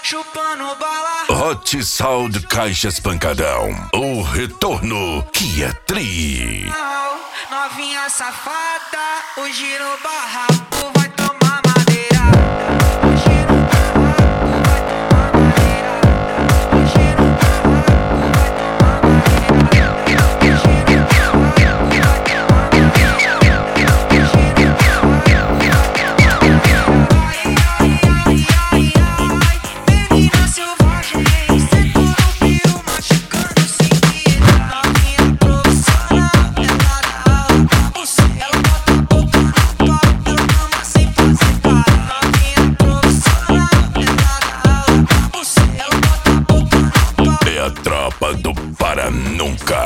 chupando bala. Hot Sound Caixas Pancadão, o retorno que é tri. Novinha safada, hoje no barraco vai tomar madeirada. Hoje no barraco vai tomar madeirada. Hoje no barraco vai tomar menina selvagem, cê corrompeu, machucando sem querer. Novinha profissional, ela dá aula pra você. Ela bota a boca no pau, ela mama sem fazer cara. Novinha profissional, ela dá aula pra você. Ela bota a boca no pau. É a tropa do Para Nunca.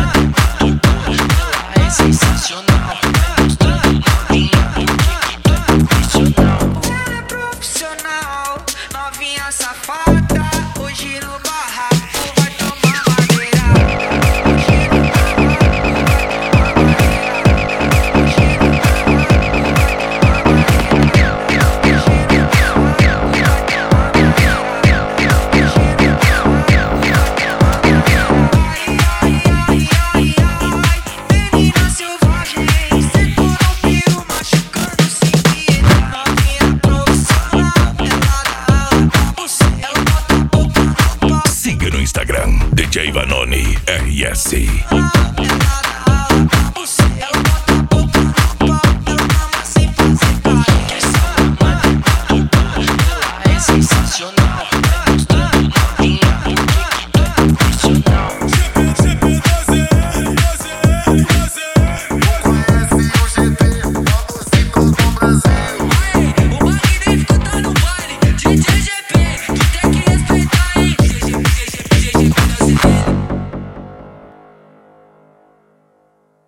É sensacional. Ela é profissional, novinha safada, hoje no barraco vai tomar madeirada. Hoje no barraco vai menina selvagem, cê corrompeu, machucando sem querer. Novinha profissional, ela dá aula pra você. Ela bota a boca no pau. Siga no Instagram, DJ Vanoni RS.